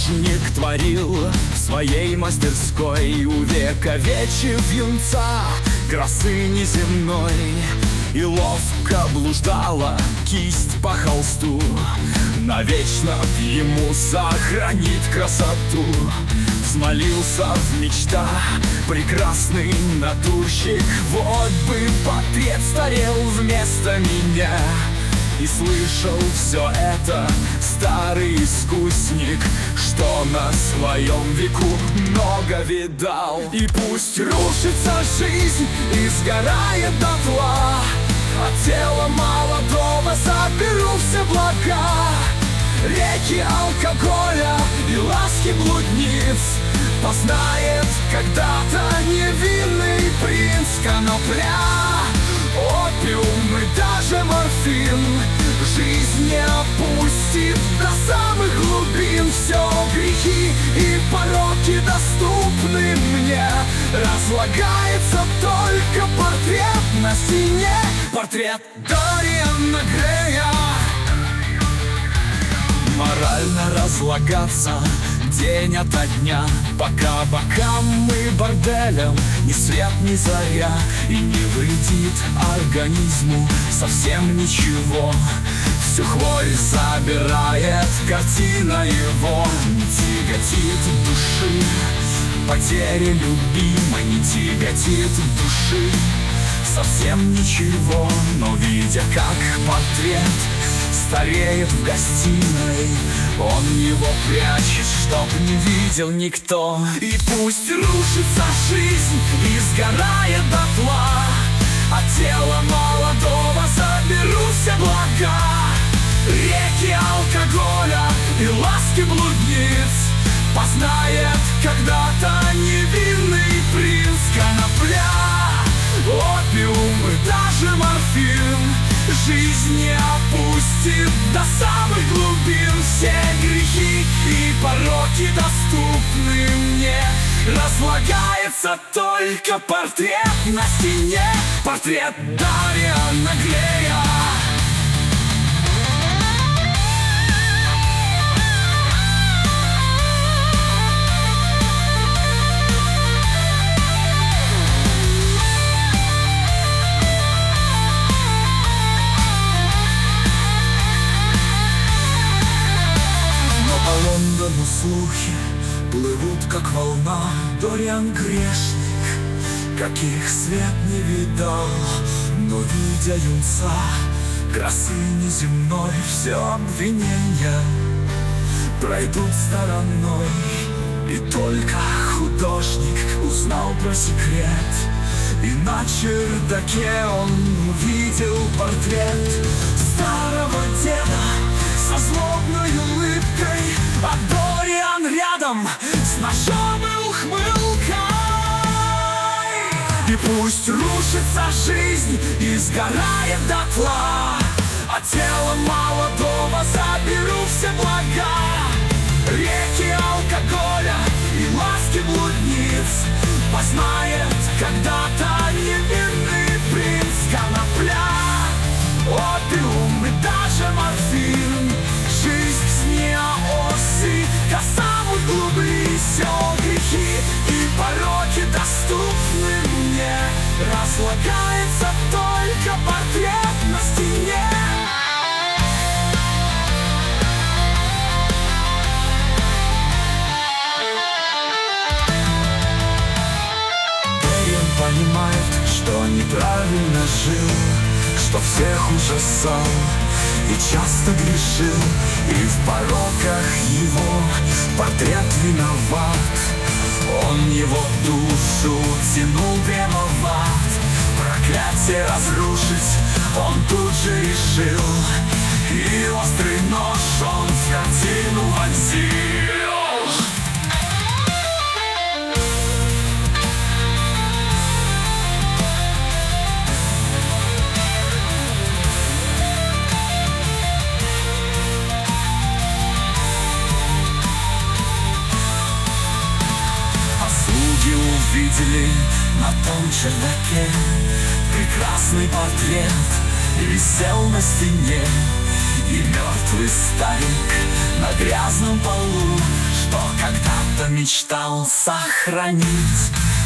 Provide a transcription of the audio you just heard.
художник творил в своей мастерской, увековечив юнца красы неземной. И ловко блуждала кисть по холсту, навечно ему сохранит красоту. Взмолился в мечтах прекрасный натурщик: вот бы портрет старел вместо меня. И слышал все это старый искусник, что на своем веку много видал. И пусть рушится жизнь и сгорает дотла, от тела молодого заберу все блага. Реки алкоголя и ласки блудниц познает когда-то невинный принц. Конопля, опиум и даже морфин жизнь не опустит до самых глубин. Все грехи и пороки доступны мне, разлагается только портрет на стене. Портрет Дориана Грея. Морально разлагаться день ото дня, пока бокам мы борделем ни свет, ни заря. И не вредит организму совсем ничего, всю хворь забирает картина его. Не тяготит души потеря любимой, не тяготит души совсем ничего. Но видя, как портрет стареет в гостиной, он его прячет, чтоб не видел никто. И пусть рушится жизнь и сгорает дотла, от тела молодого заберу все блага. Реки алкоголя и ласки блудниц познает когда-то невинный принц. Конопля, опиум и даже морфин жизнь не опустит до самых глубин. Все грехи и пороки доступны мне, разлагается только портрет на стене. Портрет Дориана Грея. Лондону слухи плывут, как волна. Дориан грешник, каких свет не видал. Но видя юнца красы неземной, все обвинения пройдут стороной. И только художник узнал про секрет, и на чердаке он увидел портрет старого деда со злобной улыбкой, а Дориан рядом с ножом и ухмылкой. И пусть рушится жизнь и сгорает дотла, от тела молодого заберу все блага. Реки алкоголя и ласки блудниц познает когда-то невинный принц. Конопля, опиум и даже морфин жизнь с неосы до самых глубин. Все грехи и пороки доступны мне, разлагается только портрет на стене. Дориан понимает, что неправильно жил, что всех ужасал и часто грешил, и в пороках его портрет виноват. Он его душу тянул прямо в ад. Проклятие разрушить он тут же решил, и острый нож он в картину вонзил. Увидели на том чердаке прекрасный портрет, и висел на стене. И мертвый старик на грязном полу что когда-то мечтал сохранить.